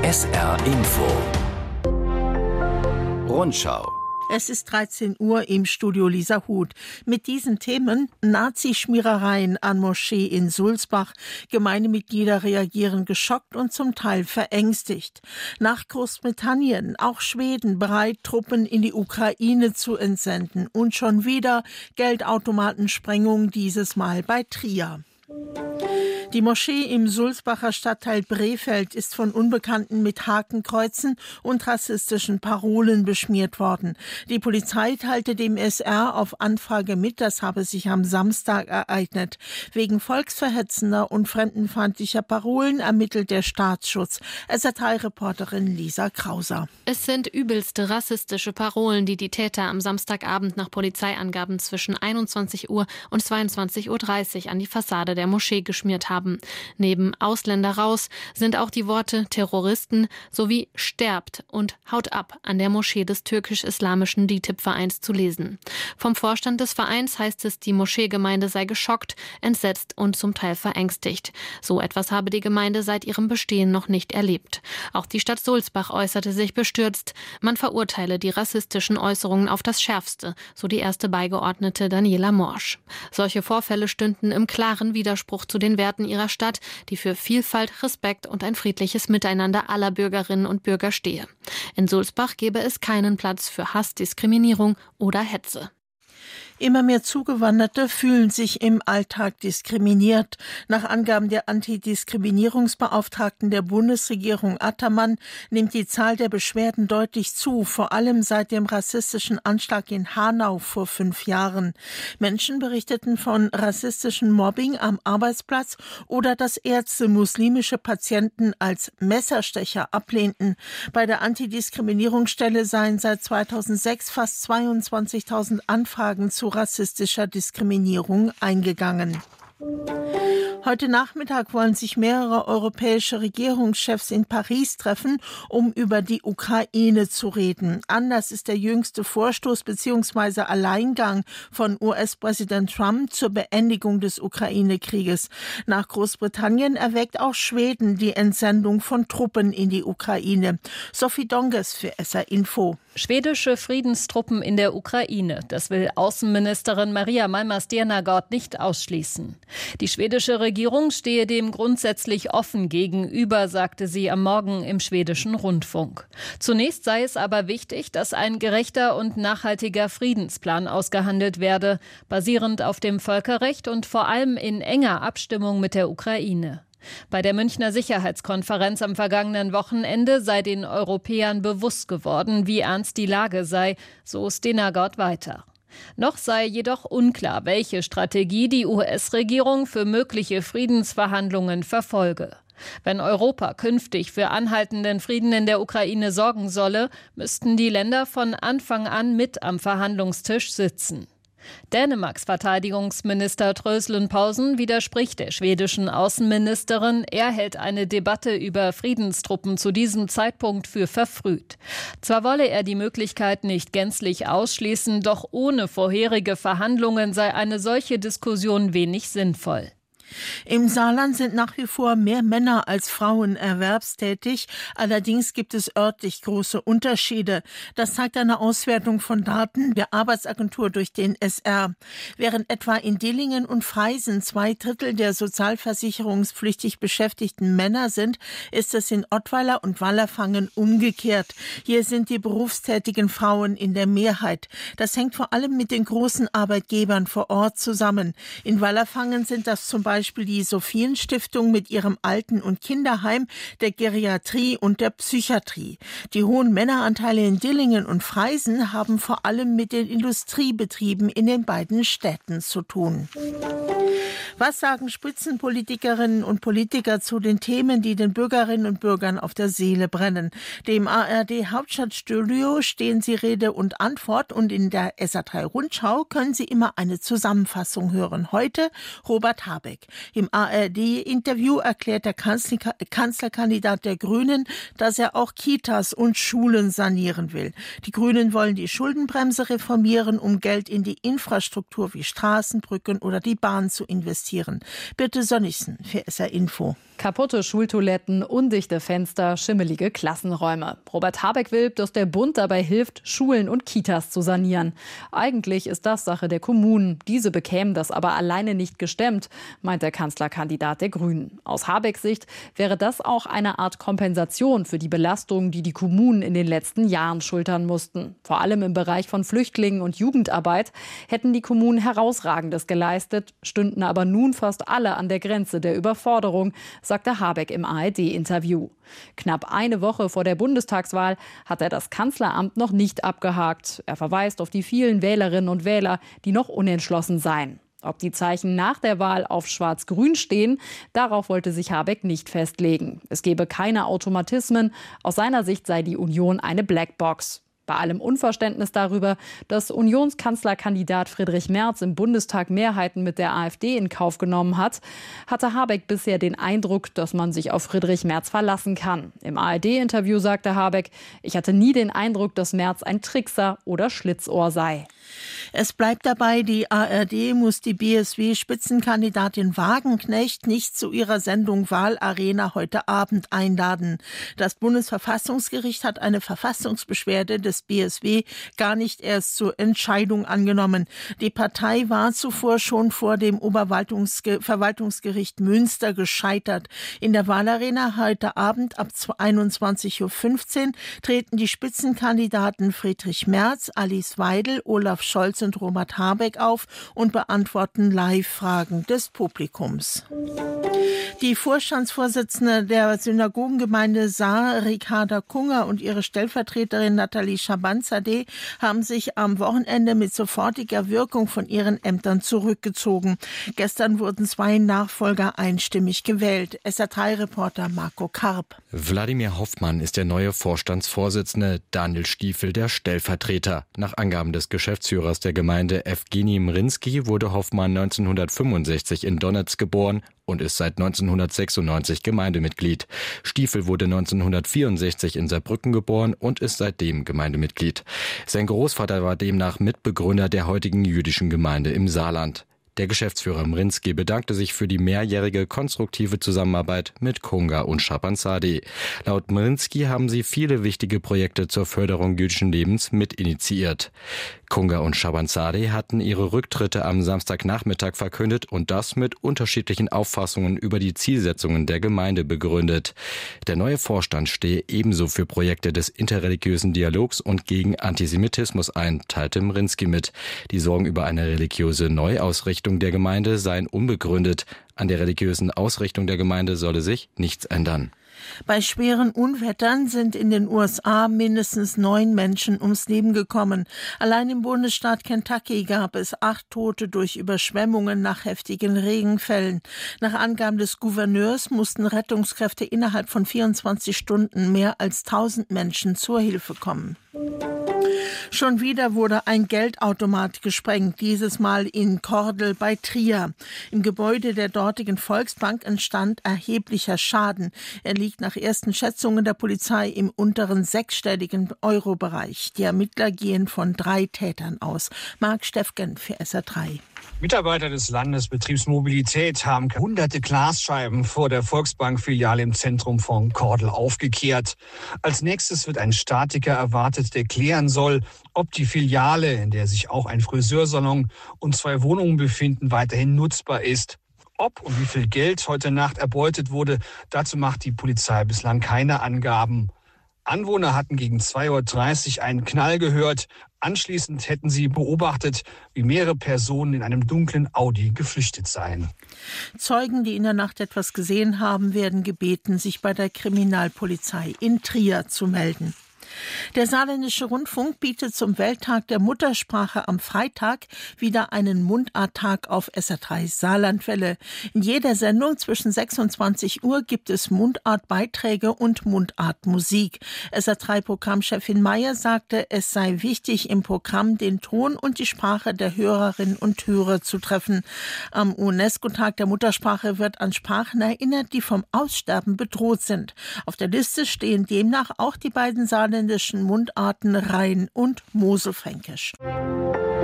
SR Info Rundschau. Es ist 13 Uhr im Studio Lisa Huth. Mit diesen Themen: Nazischmierereien an Moschee in Sulzbach. Gemeindemitglieder reagieren geschockt und zum Teil verängstigt. Nach Großbritannien, auch Schweden bereit, Truppen in die Ukraine zu entsenden. Und schon wieder Geldautomatensprengung, dieses Mal bei Trier. Die Moschee im Sulzbacher Stadtteil Brefeld ist von Unbekannten mit Hakenkreuzen und rassistischen Parolen beschmiert worden. Die Polizei teilte dem SR auf Anfrage mit, das habe sich am Samstag ereignet. Wegen volksverhetzender und fremdenfeindlicher Parolen ermittelt der Staatsschutz. SR3-Reporterin Lisa Krauser. Es sind übelste rassistische Parolen, die die Täter am Samstagabend nach Polizeiangaben zwischen 21 Uhr und 22:30 Uhr an die Fassade der Moschee geschmiert haben. Neben Ausländer raus sind auch die Worte Terroristen sowie Sterbt und Haut ab an der Moschee des türkisch-islamischen DİTİB-Vereins zu lesen. Vom Vorstand des Vereins heißt es, die Moscheegemeinde sei geschockt, entsetzt und zum Teil verängstigt. So etwas habe die Gemeinde seit ihrem Bestehen noch nicht erlebt. Auch die Stadt Sulzbach äußerte sich bestürzt. Man verurteile die rassistischen Äußerungen auf das Schärfste, so die erste Beigeordnete Daniela Morsch. Solche Vorfälle stünden im klaren Widerspruch zu den Werten ihrer Stadt, die für Vielfalt, Respekt und ein friedliches Miteinander aller Bürgerinnen und Bürger stehe. In Sulzbach gebe es keinen Platz für Hass, Diskriminierung oder Hetze. Immer mehr Zugewanderte fühlen sich im Alltag diskriminiert. Nach Angaben der Antidiskriminierungsbeauftragten der Bundesregierung Attermann nimmt die Zahl der Beschwerden deutlich zu, vor allem seit dem rassistischen Anschlag in Hanau vor 5 Jahren. Menschen berichteten von rassistischem Mobbing am Arbeitsplatz oder dass Ärzte muslimische Patienten als Messerstecher ablehnten. Bei der Antidiskriminierungsstelle seien seit 2006 fast 22.000 Anfragen zu rassistischer Diskriminierung eingegangen. Heute Nachmittag wollen sich mehrere europäische Regierungschefs in Paris treffen, um über die Ukraine zu reden. Anlass ist der jüngste Vorstoß bzw. Alleingang von US-Präsident Trump zur Beendigung des Ukraine-Krieges. Nach Großbritannien erwägt auch Schweden die Entsendung von Truppen in die Ukraine. Sophie Donges für SR Info. Schwedische Friedenstruppen in der Ukraine. Das will Außenministerin Maria Malmer-Stenergard nicht ausschließen. Die schwedische Regierung stehe dem grundsätzlich offen gegenüber, sagte sie am Morgen im schwedischen Rundfunk. Zunächst sei es aber wichtig, dass ein gerechter und nachhaltiger Friedensplan ausgehandelt werde, basierend auf dem Völkerrecht und vor allem in enger Abstimmung mit der Ukraine. Bei der Münchner Sicherheitskonferenz am vergangenen Wochenende sei den Europäern bewusst geworden, wie ernst die Lage sei, so Stenergard weiter. Noch sei jedoch unklar, welche Strategie die US-Regierung für mögliche Friedensverhandlungen verfolge. Wenn Europa künftig für anhaltenden Frieden in der Ukraine sorgen solle, müssten die Länder von Anfang an mit am Verhandlungstisch sitzen. Dänemarks Verteidigungsminister Troels Poulsen widerspricht der schwedischen Außenministerin. Er hält eine Debatte über Friedenstruppen zu diesem Zeitpunkt für verfrüht. Zwar wolle er die Möglichkeit nicht gänzlich ausschließen, doch ohne vorherige Verhandlungen sei eine solche Diskussion wenig sinnvoll. Im Saarland sind nach wie vor mehr Männer als Frauen erwerbstätig. Allerdings gibt es örtlich große Unterschiede. Das zeigt eine Auswertung von Daten der Arbeitsagentur durch den SR. Während etwa in Dillingen und Freisen 2/3 der sozialversicherungspflichtig beschäftigten Männer sind, ist es in Ottweiler und Wallerfangen umgekehrt. Hier sind die berufstätigen Frauen in der Mehrheit. Das hängt vor allem mit den großen Arbeitgebern vor Ort zusammen. In Wallerfangen sind das zum Beispiel die Sophien-Stiftung mit ihrem Alten- und Kinderheim, der Geriatrie und der Psychiatrie. Die hohen Männeranteile in Dillingen und Freisen haben vor allem mit den Industriebetrieben in den beiden Städten zu tun. Was sagen Spitzenpolitikerinnen und Politiker zu den Themen, die den Bürgerinnen und Bürgern auf der Seele brennen? Dem ARD-Hauptstadtstudio stehen sie Rede und Antwort und in der SR3-Rundschau können Sie immer eine Zusammenfassung hören. Heute Robert Habeck. Im ARD-Interview erklärt der Kanzlerkandidat der Grünen, dass er auch Kitas und Schulen sanieren will. Die Grünen wollen die Schuldenbremse reformieren, um Geld in die Infrastruktur wie Straßen, Brücken oder die Bahn zu investieren. Birte Sönnigsen für SR Info. Kaputte Schultoiletten, undichte Fenster, schimmelige Klassenräume. Robert Habeck will, dass der Bund dabei hilft, Schulen und Kitas zu sanieren. Eigentlich ist das Sache der Kommunen. Diese bekämen das aber alleine nicht gestemmt, meint der Kanzlerkandidat der Grünen. Aus Habecks Sicht wäre das auch eine Art Kompensation für die Belastungen, die die Kommunen in den letzten Jahren schultern mussten. Vor allem im Bereich von Flüchtlingen und Jugendarbeit hätten die Kommunen Herausragendes geleistet, stünden aber nun fast alle an der Grenze der Überforderung, sagte Habeck im ARD-Interview. Knapp eine Woche vor der Bundestagswahl hat er das Kanzleramt noch nicht abgehakt. Er verweist auf die vielen Wählerinnen und Wähler, die noch unentschlossen seien. Ob die Zeichen nach der Wahl auf Schwarz-Grün stehen, darauf wollte sich Habeck nicht festlegen. Es gebe keine Automatismen. Aus seiner Sicht sei die Union eine Blackbox. Bei allem Unverständnis darüber, dass Unionskanzlerkandidat Friedrich Merz im Bundestag Mehrheiten mit der AfD in Kauf genommen hat, hatte Habeck bisher den Eindruck, dass man sich auf Friedrich Merz verlassen kann. Im ARD-Interview sagte Habeck, ich hatte nie den Eindruck, dass Merz ein Trickser oder Schlitzohr sei. Es bleibt dabei, die ARD muss die BSW-Spitzenkandidatin Wagenknecht nicht zu ihrer Sendung Wahlarena heute Abend einladen. Das Bundesverfassungsgericht hat eine Verfassungsbeschwerde des BSW gar nicht erst zur Entscheidung angenommen. Die Partei war zuvor schon vor dem Oberverwaltungsgericht Münster gescheitert. In der Wahlarena heute Abend ab 21:15 Uhr treten die Spitzenkandidaten Friedrich Merz, Alice Weidel, Olaf Scholz und Robert Habeck auf und beantworten Live-Fragen des Publikums. Die Vorstandsvorsitzende der Synagogengemeinde Saar, Ricarda Kunger, und ihre Stellvertreterin Nathalie Schabanzadeh haben sich am Wochenende mit sofortiger Wirkung von ihren Ämtern zurückgezogen. Gestern wurden 2 Nachfolger einstimmig gewählt. SR3-Reporter Marco Karp. Wladimir Hoffmann ist der neue Vorstandsvorsitzende, Daniel Stiefel der Stellvertreter. Nach Angaben des Geschäftsführers der Gemeinde Evgeny Mrinsky wurde Hoffmann 1965 in Donez geboren und ist seit 1996 Gemeindemitglied. Stiefel wurde 1964 in Saarbrücken geboren und ist seitdem Gemeindemitglied. Sein Großvater war demnach Mitbegründer der heutigen jüdischen Gemeinde im Saarland. Der Geschäftsführer Mrinsky bedankte sich für die mehrjährige konstruktive Zusammenarbeit mit Kunger und Schabanzadeh. Laut Mrinsky haben sie viele wichtige Projekte zur Förderung jüdischen Lebens mitinitiiert. Kunger und Schabanzadeh hatten ihre Rücktritte am Samstagnachmittag verkündet und das mit unterschiedlichen Auffassungen über die Zielsetzungen der Gemeinde begründet. Der neue Vorstand stehe ebenso für Projekte des interreligiösen Dialogs und gegen Antisemitismus ein, teilte Mrinsky mit. Die Sorgen über eine religiöse Neuausrichtung der Gemeinde seien unbegründet. An der religiösen Ausrichtung der Gemeinde solle sich nichts ändern. Bei schweren Unwettern sind in den USA mindestens 9 Menschen ums Leben gekommen. Allein im Bundesstaat Kentucky gab es 8 Tote durch Überschwemmungen nach heftigen Regenfällen. Nach Angaben des Gouverneurs mussten Rettungskräfte innerhalb von 24 Stunden mehr als 1000 Menschen zur Hilfe kommen. Schon wieder wurde ein Geldautomat gesprengt, dieses Mal in Kordel bei Trier. Im Gebäude der dortigen Volksbank entstand erheblicher Schaden. Er liegt nach ersten Schätzungen der Polizei im unteren 6-stelligen Euro-Bereich. Die Ermittler gehen von 3 Tätern aus. Marc Steffgen für SR3. Mitarbeiter des Landesbetriebsmobilität haben hunderte Glasscheiben vor der Volksbank-Filiale im Zentrum von Kordel aufgekehrt. Als nächstes wird ein Statiker erwartet, der klären soll, ob die Filiale, in der sich auch ein Friseursalon und 2 Wohnungen befinden, weiterhin nutzbar ist. Ob und wie viel Geld heute Nacht erbeutet wurde, dazu macht die Polizei bislang keine Angaben. Anwohner hatten gegen 2:30 Uhr einen Knall gehört. Anschließend hätten sie beobachtet, wie mehrere Personen in einem dunklen Audi geflüchtet seien. Zeugen, die in der Nacht etwas gesehen haben, werden gebeten, sich bei der Kriminalpolizei in Trier zu melden. Der Saarländische Rundfunk bietet zum Welttag der Muttersprache am Freitag wieder einen Mundarttag auf SR3 Saarlandwelle. In jeder Sendung zwischen 6 und 20 Uhr gibt es Mundartbeiträge und Mundartmusik. SR3-Programmchefin Meyer sagte, es sei wichtig, im Programm den Ton und die Sprache der Hörerinnen und Hörer zu treffen. Am UNESCO-Tag der Muttersprache wird an Sprachen erinnert, die vom Aussterben bedroht sind. Auf der Liste stehen demnach auch die beiden saarländischen Mundarten Rhein- und Moselfränkisch.